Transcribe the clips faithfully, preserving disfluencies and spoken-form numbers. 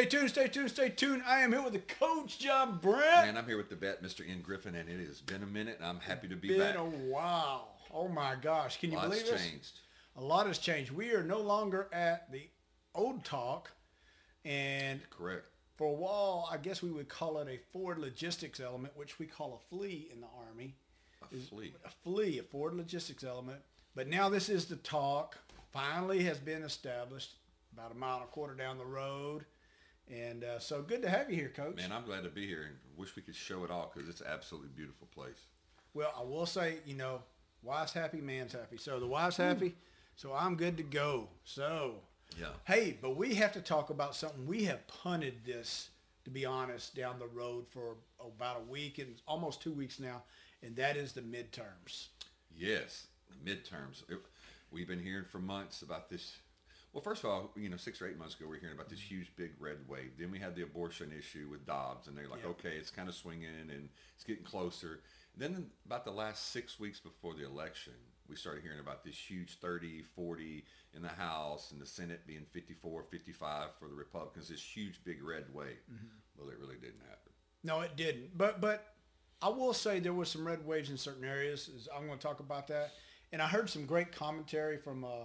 tuned, stay tuned, stay tuned. I am here with the coach, John Brent. And I'm here with the vet, Mister Ian Griffin, and it has been a minute, and I'm happy to be Been back. a while. Oh my gosh, can you Lots believe this? changed. A lot has changed. We are no longer at the old talk, and Correct. for a while, I guess we would call it a Ford Logistics element, which we call a flea in the Army. A flea. A flea, a Ford Logistics element. But now this is the talk. Finally has been established about a mile and a quarter down the road. And uh, so good to have you here, Coach. Man, I'm glad to be here, and wish we could show it all because it's an absolutely beautiful place. Well, I will say, you know, wife's happy, man's happy. So the wife's happy, so I'm good to go. So, Yeah. hey, but we have to talk about something. We have punted this, to be honest, down the road for about a week and almost two weeks now, and that is the midterms. Yes, the midterms. It, we've been hearing for months about this. Well, first of all, you know, six or eight months ago, we were hearing about this huge, big red wave. Then we had the abortion issue with Dobbs, and they're like, Yeah. okay, it's kind of swinging, and it's getting closer. Then about the last six weeks before the election, we started hearing about this huge thirty, forty in the House, and the Senate being fifty-four, fifty-five for the Republicans, this huge, big red wave. Mm-hmm. Well, it really didn't happen. No, it didn't. But but I will say there was some red waves in certain areas. I'm going to talk about that. And I heard some great commentary from uh,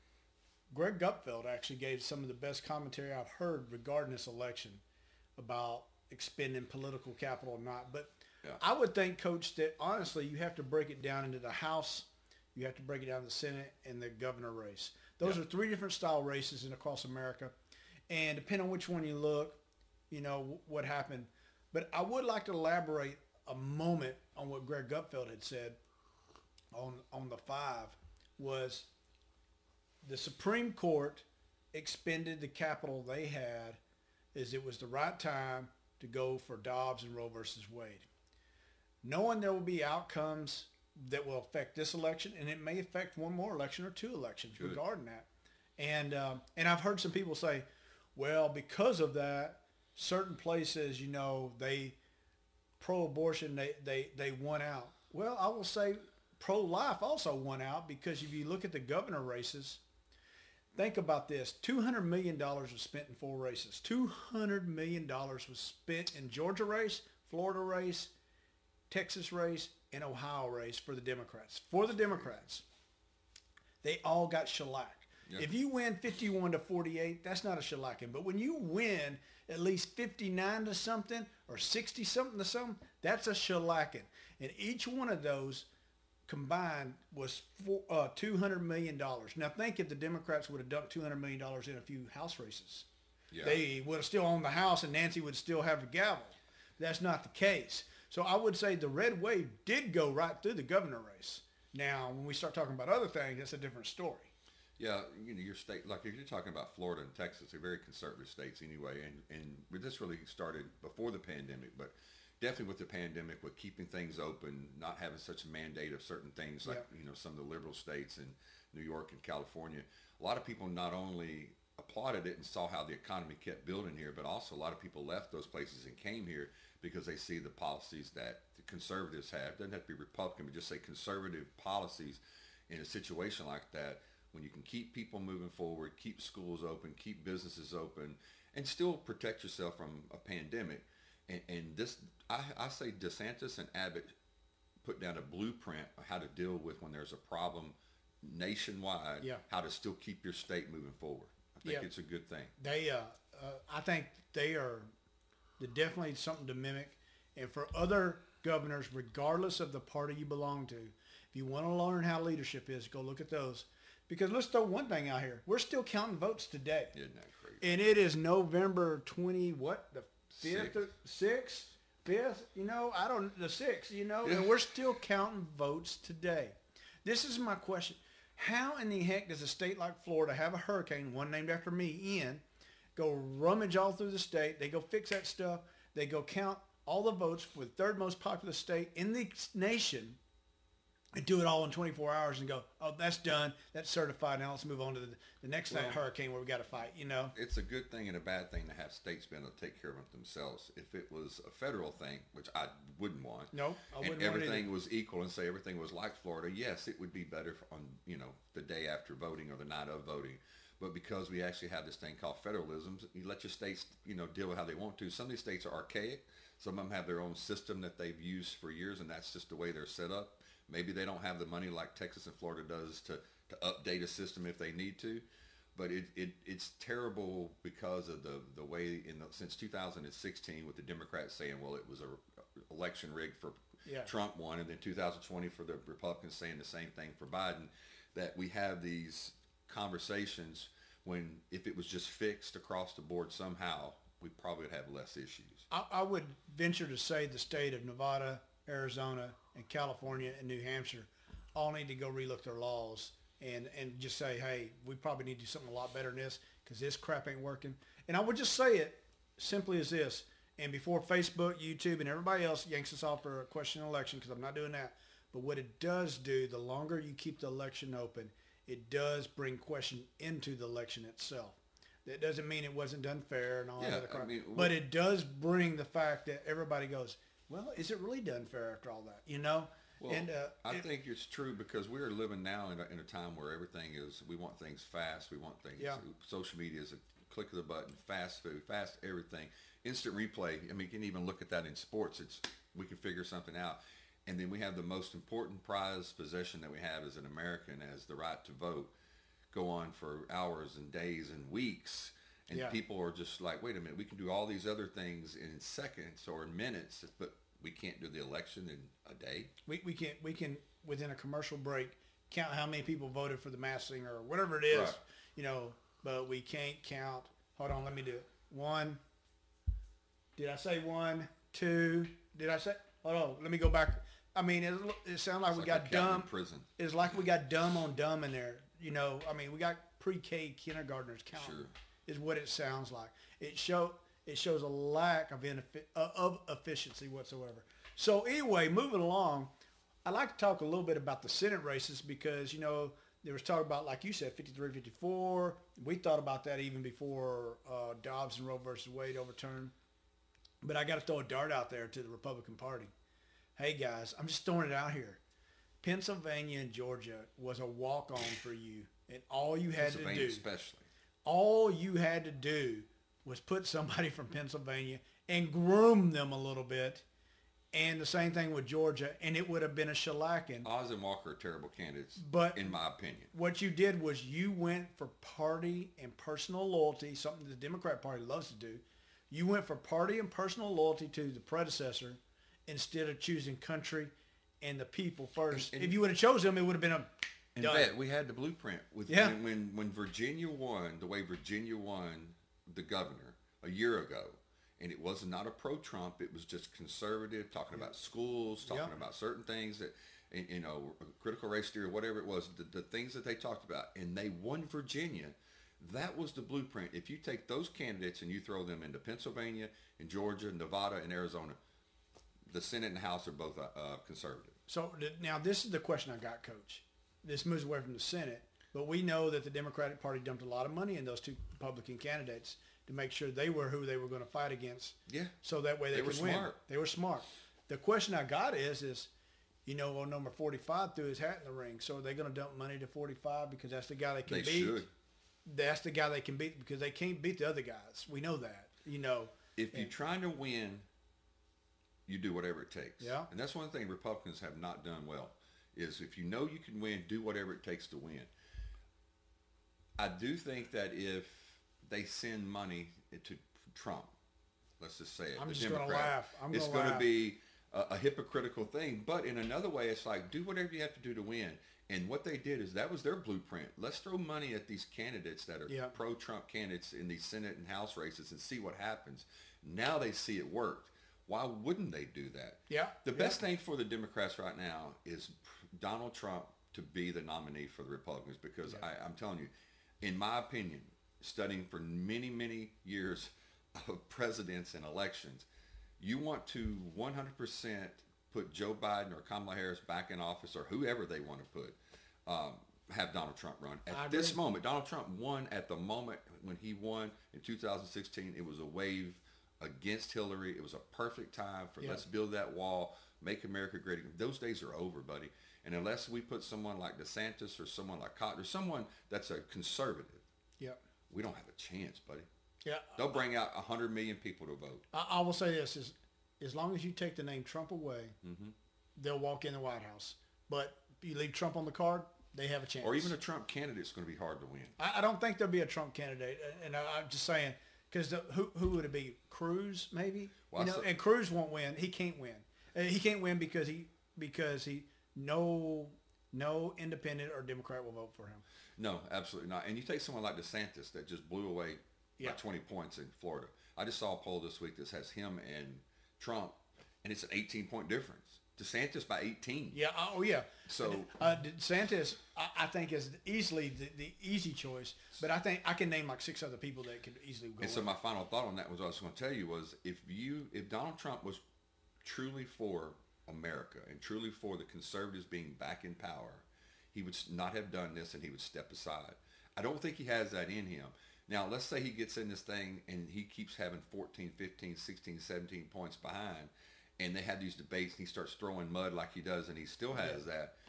Greg Gutfeld. Actually gave some of the best commentary I've heard regarding this election about expending political capital or not. But Yeah. I would think, Coach, that honestly you have to break it down into the House, you have to break it down to the Senate, and the governor race. Those Yeah. are three different style races in across America. And depending on which one you look, you know, what happened. But I would like to elaborate a moment on what Greg Gutfeld had said on, on the five was the Supreme Court expended the capital they had as it was the right time to go for Dobbs and Roe versus Wade. Knowing there will be outcomes that will affect this election, and it may affect one more election or two elections Good. regarding that. And um, and I've heard some people say, well, because of that, certain places, you know, they pro-abortion, they, they, they won out. Well, I will say pro-life also won out because if you look at the governor races, think about this. two hundred million dollars was spent in four races. two hundred million dollars was spent in Georgia race, Florida race, Texas race, and Ohio race for the Democrats. For the Democrats. They all got shellacked. Yeah. If you win fifty-one to forty-eight, that's not a shellacking. But when you win at least fifty-nine to something or sixty something to something, that's a shellacking. And each one of those combined was for, uh, two hundred million dollars. Now think if the Democrats would have dumped two hundred million dollars in a few House races. Yeah. They would have still owned the House and Nancy would still have the gavel. That's not the case. So I would say the red wave did go right through the governor race. Now, when we start talking about other things, that's a different story. Yeah, you know, your state, like if you're talking about Florida and Texas, they're very conservative states anyway, and, and this really started before the pandemic, but definitely with the pandemic, with keeping things open, not having such a mandate of certain things like, Yeah. you know, some of the liberal states in New York and California, a lot of people not only applauded it and saw how the economy kept building here, but also a lot of people left those places and came here because they see the policies that the conservatives have. It doesn't have to be Republican, but just say conservative policies in a situation like that. When you can keep people moving forward, keep schools open, keep businesses open, and still protect yourself from a pandemic. And, and this, I, I say DeSantis and Abbott put down a blueprint of how to deal with when there's a problem nationwide, Yeah. how to still keep your state moving forward. I think Yeah. it's a good thing. They, uh, uh, I think they are they're definitely something to mimic. And for other governors, regardless of the party you belong to, if you want to learn how leadership is, go look at those. Because let's throw one thing out here. We're still counting votes today. Isn't that crazy? And it is November twentieth, what, the fifth Sixth. or sixth, fifth, you know, I don't, the sixth, you know, Yeah. and we're still counting votes today. This is my question. How in the heck does a state like Florida have a hurricane, one named after me, Ian, go rummage all through the state, they go fix that stuff, they go count all the votes for the third most populous state in the nation, and do it all in twenty-four hours and go, oh, that's done, that's certified, now let's move on to the, the next Well, hurricane where we got to fight, you know? It's a good thing and a bad thing to have states be able to take care of it themselves. If it was a federal thing, which I wouldn't want, No, I wouldn't and want it everything either. was equal and say everything was like Florida, yes, it would be better on, you know, the day after voting or the night of voting. But because we actually have this thing called federalism, you let your states, you know, deal with how they want to. Some of these states are archaic. Some of them have their own system that they've used for years, and that's just the way they're set up. Maybe they don't have the money like Texas and Florida does to, to update a system if they need to. But it, it it's terrible because of the, the way in the, since two thousand sixteen with the Democrats saying, well, it was a election rigged for Yeah. Trump won, and then two thousand twenty for the Republicans saying the same thing for Biden, that we have these conversations when if it was just fixed across the board somehow, we probably would have less issues. I, I would venture to say the state of Nevada, Arizona, and California, and New Hampshire all need to go relook their laws and, and just say, hey, we probably need to do something a lot better than this because this crap ain't working. And I would just say it simply as this. And before Facebook, YouTube, and everybody else yanks us off for a question election, because I'm not doing that. But what it does do, the longer you keep the election open, it does bring question into the election itself. That doesn't mean it wasn't done fair and all Yeah, that other crap. I mean, but it does bring the fact that everybody goes, well, is it really done fair after all that? You know? Well, and uh, I it- think it's true because we are living now in a, in a time where everything is, we want things fast. We want things, Yeah. social media is a click of the button, fast food, fast everything. Instant replay. I mean, you can even look at that in sports. It's, we can figure something out. And then we have the most important prized possession that we have as an American, as the right to vote, go on for hours and days and weeks. And Yeah. people are just like, wait a minute, we can do all these other things in seconds or in minutes, but we can't do the election in a day. we, we can we can within a commercial break count how many people voted for the Masked Singer or whatever it is, Right. you know. But we can't count. Hold on, let me do it. One. Did I say one? Two. Did I say? Hold on, let me go back. I mean, it, it sounded like It's we like a got captain in dumb. prison. It's like we got dumb on dumb in there. You know, I mean, we got pre-K kindergartners counting. Sure. Is what it sounds like. It show it shows a lack of ineffi- uh, of efficiency whatsoever. So anyway, moving along, I'd like to talk a little bit about the Senate races because, you know, there was talk about, like you said, fifty-three fifty-four. We thought about that even before uh, Dobbs and Roe versus Wade overturned. But I got to throw a dart out there to the Republican Party. Hey, guys, I'm just throwing it out here. Pennsylvania and Georgia was a walk-on for you, and all you had to Pennsylvania do, especially. all you had to do was put somebody from Pennsylvania and groom them a little bit, and the same thing with Georgia, and it would have been a shellacking. Oz and Walker are terrible candidates, But in my opinion. what you did was you went for party and personal loyalty, something the Democrat Party loves to do. You went for party and personal loyalty to the predecessor instead of choosing country and the people first. And- and- if you would have chosen them, it would have been a In done. fact, we had the blueprint with Yeah. when, when when Virginia won, the way Virginia won the governor a year ago, and it was not a pro-Trump. It was just conservative, talking about schools, talking Yeah. about certain things that, and, you know, critical race theory, whatever it was, the, the things that they talked about, and they won Virginia. That was the blueprint. If you take those candidates and you throw them into Pennsylvania, and Georgia, Nevada, and Arizona, the Senate and House are both uh, uh, conservative. So th- now this is the question I got, Coach. This moves away from the Senate, but we know that the Democratic Party dumped a lot of money in those two Republican candidates to make sure they were who they were going to fight against. Yeah. So that way they, They could were win. smart. They were smart. The question I got is, is, you know, well, number forty-five threw his hat in the ring. So are they going to dump money to forty-five because that's the guy they can They beat? should. That's the guy they can beat because they can't beat the other guys. We know that. You know. If you're trying to win, you do whatever it takes. Yeah. And that's one thing Republicans have not done well, is if you know you can win, do whatever it takes to win. I do think that if they send money to Trump, let's just say it, I'm the just gonna Democrat, laugh. I'm it's gonna going to laugh. be a, a hypocritical thing. But in another way, it's like, do whatever you have to do to win. And what they did is that was their blueprint. Let's throw money at these candidates that are Yeah. pro-Trump candidates in these Senate and House races and see what happens. Now they see it worked. Why wouldn't they do that? Yeah. The yeah. best thing for the Democrats right now is Donald Trump to be the nominee for the Republicans because Yeah. I, I'm telling you, in my opinion, studying for many, many years of presidents and elections, you want to one hundred percent put Joe Biden or Kamala Harris back in office or whoever they want to put, um, have Donald Trump run. I At this agree. moment, Donald Trump won at the moment when he won in two thousand sixteen. It was a wave against Hillary. It was a perfect time for Yeah. let's build that wall, make America great again. Those days are over, buddy. And unless we put someone like DeSantis or someone like Cotton or someone that's a conservative, Yep. We don't have a chance, buddy. Yeah. They'll bring out one hundred million people to vote. I, I will say this, is as long as you take the name Trump away, Mm-hmm. they'll walk in the White House. But if you leave Trump on the card, they have a chance. Or even a Trump candidate's going to be hard to win. I, I don't think there'll be a Trump candidate. And I, I'm just saying, because who, who would it be? Cruz, maybe? Well, you know, saw, and Cruz won't win. He can't win. Uh, he can't win because he because he no no independent or Democrat will vote for him. No, absolutely not. And you take someone like DeSantis that just blew away Yeah. by twenty points in Florida. I just saw a poll this week that has him and Trump, and it's an eighteen point difference. DeSantis by eighteen. Yeah. Oh, yeah. So uh, DeSantis, I, I think, is easily the, the easy choice. But I think I can name like six other people that could easily go. And so in. my final thought on that was what I was going to tell you was if you if Donald Trump was truly for America and truly for the conservatives being back in power, he would not have done this and he would step aside. I don't think he has that in him. Now, let's say he gets in this thing and he keeps having fourteen, fifteen, sixteen, seventeen points behind, and they have these debates and he starts throwing mud like he does and he still has Yeah. that.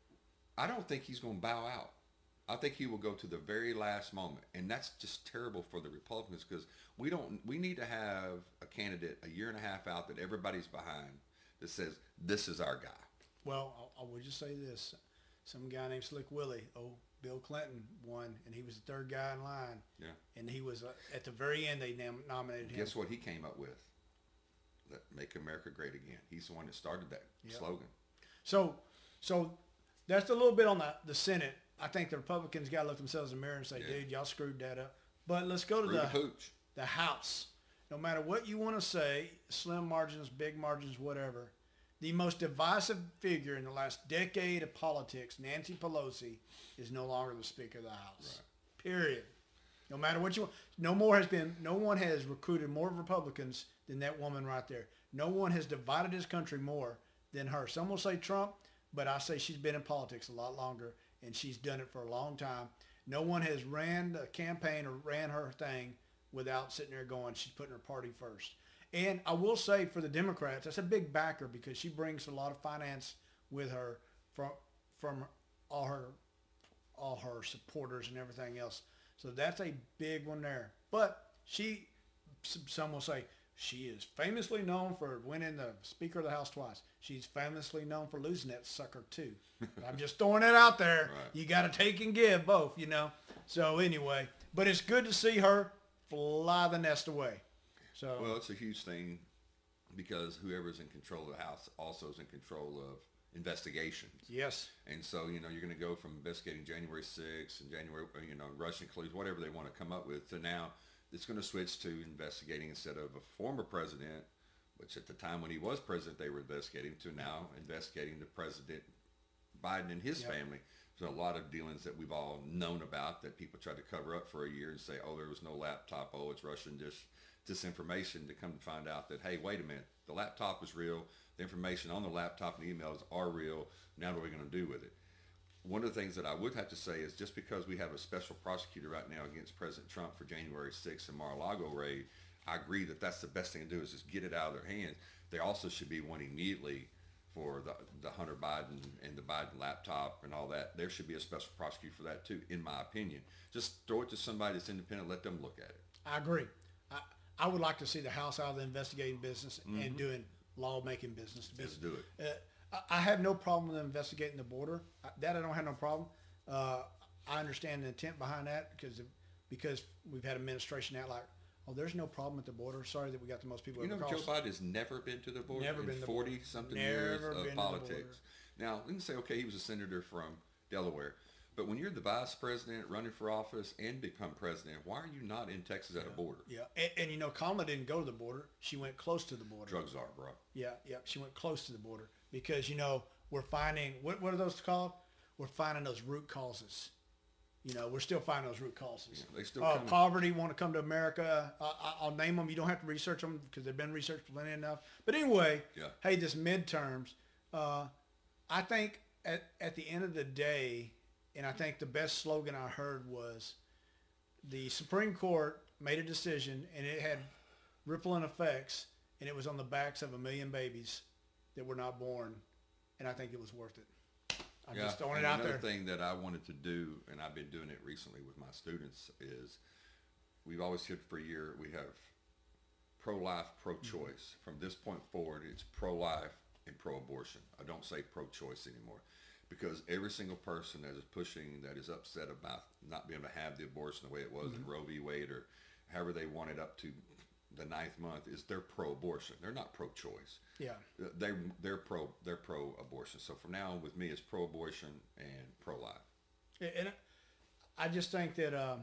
I don't think he's going to bow out. I think he will go to the very last moment, and that's just terrible for the Republicans because we don't. We need to have a candidate a year and a half out that everybody's behind that says this is our guy. Well, I, I would just say this: some guy named Slick Willie, oh, Bill Clinton won, and he was the third guy in line. Yeah. And he was uh, at the very end. They nam- nominated him. Guess what he came up with? That Make America Great Again. He's the one that started that Yep. slogan. So, so that's a little bit on the the Senate. I think the Republicans got to look themselves in the mirror and say, Yeah. dude, y'all screwed that up. But let's go to Screw the the hooch. the House. No matter what you want to say, slim margins, big margins, whatever, the most divisive figure in the last decade of politics, Nancy Pelosi, is no longer the Speaker of the House. Right. Period. No matter what you want. No more has been, no one has recruited more Republicans than that woman right there. No one has divided this country more than her. Some will say Trump, but I say she's been in politics a lot longer, and she's done it for a long time. No one has ran a campaign or ran her thing without sitting there going, she's putting her party first. And I will say for the Democrats, that's a big backer because she brings a lot of finance with her from from all her all her supporters and everything else. So that's a big one there. But she, some will say, she is famously known for winning the Speaker of the House twice. She's famously known for losing that sucker too. I'm just throwing it out there. Right. You got to take and give both, you know. So anyway, but it's good to see her fly the nest away. So Well, it's a huge thing because whoever's in control of the House also is in control of investigations. yes, And so, you know, you're going to go from investigating January sixth and January, you know, Russian collusion, whatever they want to come up with, to now it's going to switch to investigating instead of a former president, which at the time when he was president, they were investigating, to now investigating the president, Biden and his Yep. family. There's a lot of dealings that we've all known about that people tried to cover up for a year and say, oh, there was no laptop. Oh, it's Russian dis- disinformation, to come to find out that, hey, wait a minute, the laptop is real. The information on the laptop and emails are real. Now what are we going to do with it? One of the things that I would have to say is just because we have a special prosecutor right now against President Trump for January sixth and Mar-a-Lago raid, I agree that that's the best thing to do is just get it out of their hands. There also should be one immediately for the, the Hunter Biden and the Biden laptop and all that. There should be a special prosecutor for that too, in my opinion. Just throw it to somebody that's independent, let them look at it. I agree. I, I would like to see the House out of the investigating business and doing lawmaking business. To be, Let's do it. Uh, I, I have no problem with them investigating the border. I, that I don't have no problem. Uh, I understand the intent behind that because of, because we've had administration out like, oh, there's no problem at the border. Sorry that we got the most people You know, ever Joe crossed. Biden has never been to the border Never in been to the border. forty-something Never years been to of the politics. Now, we can say, okay, he was a senator from Delaware. But when you're the vice president running for office and become president, why are you not in Texas at a border? Yeah, and, and you know, Kamala didn't go to the border. She went close to the border. Drugs are, bro. Yeah, yeah, she went close to the border because, you know, we're finding, what, what are those called? We're finding those root causes. You know, we're still finding those root causes. Yeah, they still uh, coming. poverty, want to come to America. I, I, I'll name them. You don't have to research them because they've been researched plenty enough. But anyway, Yeah. hey, this midterms, uh, I think at, at the end of the day, and I think the best slogan I heard was the Supreme Court made a decision and it had rippling effects and it was on the backs of a million babies that were not born. And I think it was worth it. I'm Yeah, just throwing and it out another there. thing that I wanted to do, and I've been doing it recently with my students, is we've always said for a year we have pro-life, pro-choice. From this point forward, it's pro-life and pro-abortion. I don't say pro-choice anymore, because every single person that is pushing, that is upset about not being able to have the abortion the way it was in Roe v. Wade, or however they want it up to the ninth month, is they're pro-abortion. They're not pro-choice. Yeah. They they're pro they're pro-abortion. So from now on, with me, it's pro-abortion and pro-life. And I just think that um,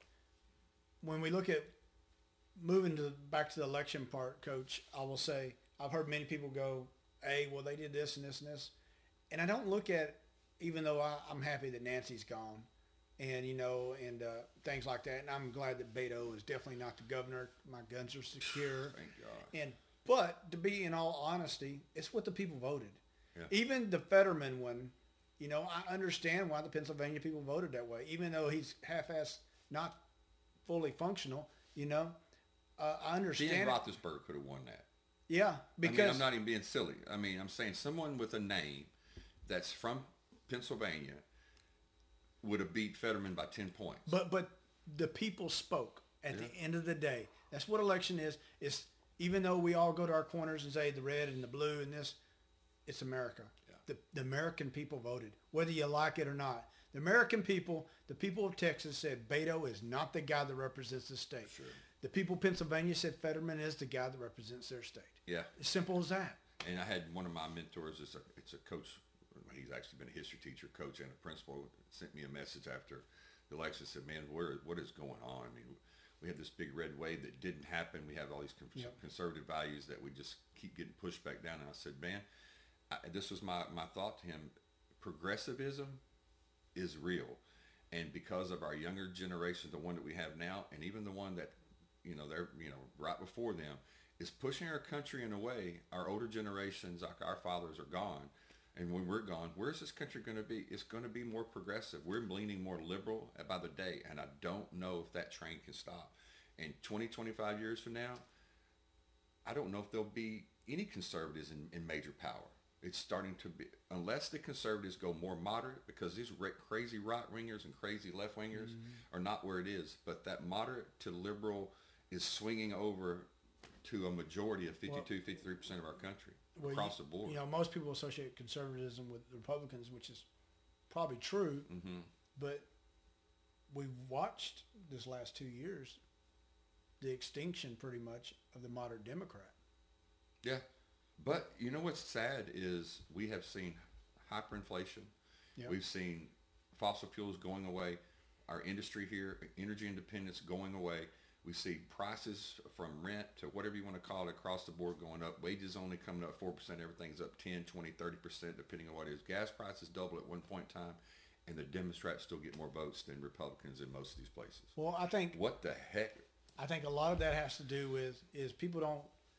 when we look at moving to back to the election part, Coach, I will say I've heard many people go, "Hey, well, they did this and this and this," and I don't look at, even though I, I'm happy that Nancy's gone, and you know, and uh, things like that, and I'm glad that Beto is definitely not the governor. My guns are secure. Thank God. And but to be in all honesty, it's what the people voted. Yeah. Even the Fetterman one, you know, I understand why the Pennsylvania people voted that way, even though he's half-assed, not fully functional. You know, uh, I understand. Ben it. Roethlisberger could have won that. Yeah, because I mean, I'm not even being silly. I mean, I'm saying someone with a name that's from Pennsylvania would have beat Fetterman by ten points. But but the people spoke at Yeah. the end of the day. That's what election is. Is even though we all go to our corners and say the red and the blue and this, it's America. Yeah. The, the American people voted, whether you like it or not. The American people, the people of Texas said Beto is not the guy that represents the state. Sure. The people of Pennsylvania said Fetterman is the guy that represents their state. Yeah. As simple as that. And I had one of my mentors, it's a, it's a coach, he's actually been a history teacher, coach, and a principal, sent me a message after the election, said, man, where, what is going on? I mean, we had this big red wave that didn't happen. We have all these con- Yep. conservative values that we just keep getting pushed back down. And I said, man, I, this was my, my thought to him. Progressivism is real. And because of our younger generation, the one that we have now, and even the one that, you know, they're, you know, right before them, is pushing our country in a way. Our older generations, like our fathers, are gone. And when we're gone, where's this country going to be? It's going to be more progressive. We're leaning more liberal by the day, and I don't know if that train can stop. And twenty, twenty-five years from now, I don't know if there'll be any conservatives in, in major power. It's starting to be, unless the conservatives go more moderate, because these ra- crazy right-wingers and crazy left-wingers mm-hmm. are not where it is. But that moderate to liberal is swinging over to a majority of fifty-two, well, fifty-three percent of our country. Well, across you, the board. You know, most people associate conservatism with Republicans, which is probably true. Mm-hmm. But we've watched this last two years the extinction, pretty much, of the moderate Democrat. Yeah. But you know what's sad is we have seen hyperinflation. Yep. We've seen fossil fuels going away. Our industry here, energy independence going away. We see prices from rent to whatever you want to call it across the board going up. Wages only coming up four percent. Everything's up ten, twenty, thirty percent depending on what it is. Gas prices double at one point in time. And the Democrats still get more votes than Republicans in most of these places. Well, I think... What the heck? I think a lot of that has to do with is people don't...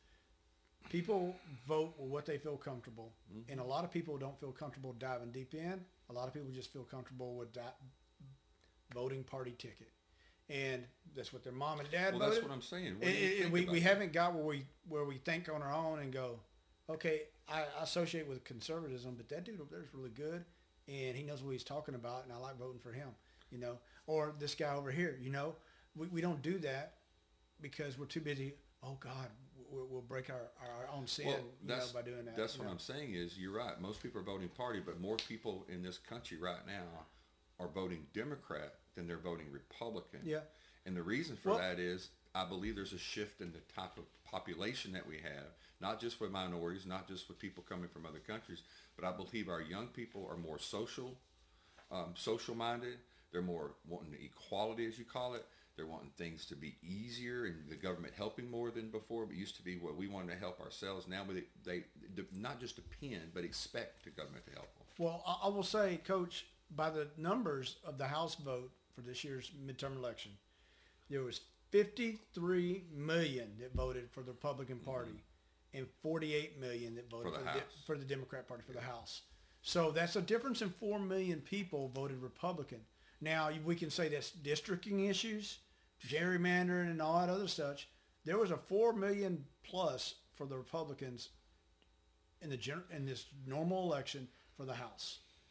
People vote with what they feel comfortable. Mm-hmm. And a lot of people don't feel comfortable diving deep in. A lot of people just feel comfortable with that voting party ticket. And that's what their mom and dad well, voted. That's what I'm saying. What it, do you think we about we that? haven't got where we where we think on our own and go, okay, I, I associate with conservatism, but that dude over there is really good, and he knows what he's talking about, and I like voting for him, you know. Or this guy over here, you know. We we don't do that because we're too busy. Oh God, we'll, we'll break our, our own sin well, you know, that's, by doing that. That's what know? I'm saying is you're right. Most people are voting party, but more people in this country right now are voting Democrat than they're voting Republican. Yeah. And the reason for well, that is I believe there's a shift in the type of population that we have, not just with minorities, not just with people coming from other countries, but I believe our young people are more social, um, social minded. They're more wanting equality, as you call it. They're wanting things to be easier and the government helping more than before. It used to be what we wanted to help ourselves. Now they, they, they not just depend, but expect the government to help them. Well, I, I will say, Coach, by the numbers of the House vote for this year's midterm election, there was fifty-three million that voted for the Republican Party mm-hmm. and forty-eight million that voted for the, for House. the, for the Democrat Party for yeah. the House. So that's a difference in four million people voted Republican. Now, we can say that's districting issues, gerrymandering, and all that other stuff. There was a four million plus for the Republicans in the gen- in this normal election for the House.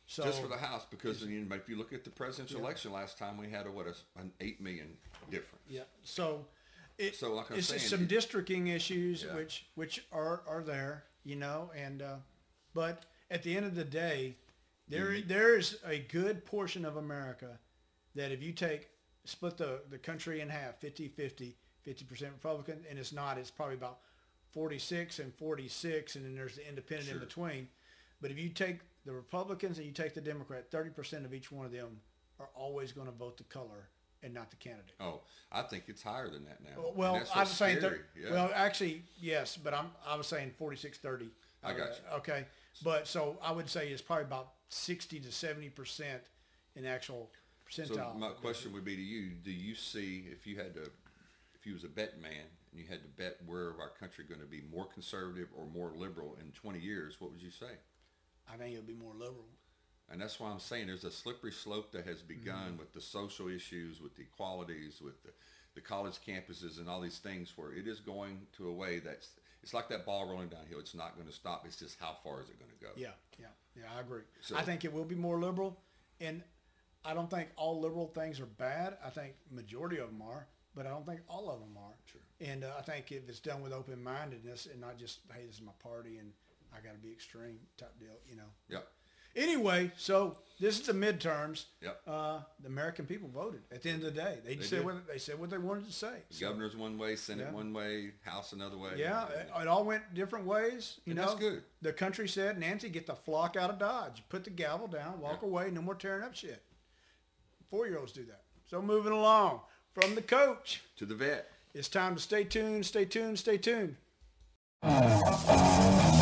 So just for the House, because you know, if you look at the presidential yeah. election last time, we had a what a, an eight million difference. Yeah. So, it, so like I'm it's saying, some it, districting issues yeah. which which are are there, you know, and uh, but at the end of the day, there mm-hmm. there is a good portion of America that if you take split the the country in half, fifty-fifty, fifty percent Republican, and it's not, it's probably about forty-six and forty-six, and then there's the independent sure. in between. But if you take the Republicans and you take the Democrat, thirty percent of each one of them are always going to vote the color and not the candidate. Oh, I think it's higher than that now. Well, I was saying, thir- yeah. well, actually, yes, but I'm I was saying forty-six thirty. I got you. Uh, okay, but so I would say it's probably about sixty to seventy percent in actual percentile. So my question would be to you: do you see, if you had to, if you was a bet man and you had to bet where our country going to be more conservative or more liberal in twenty years, what would you say? I think it'll be more liberal. And that's why I'm saying there's a slippery slope that has begun mm-hmm. with the social issues, with the equalities, with the, the college campuses and all these things where it is going to a way that's, it's like that ball rolling downhill. It's not going to stop. It's just how far is it going to go? Yeah, yeah, yeah, I agree. So, I think it will be more liberal. And I don't think all liberal things are bad. I think majority of them are, but I don't think all of them are. Sure. And uh, I think if it's done with open-mindedness and not just, hey, this is my party and I got to be extreme type deal, you know. Yep. Anyway, so this is the midterms. Yep. Uh, the American people voted. At the end of the day, they, they said what they said what they wanted to say. The so, governor's one way, Senate yeah. one way, House another way. Yeah, it, it all went different ways. You and know, that's good. The country said, Nancy, get the flock out of Dodge. Put the gavel down, walk yeah. away. No more tearing up shit. Four-year-olds do that. So moving along from the coach to the vet. It's time to stay tuned. Stay tuned. Stay tuned.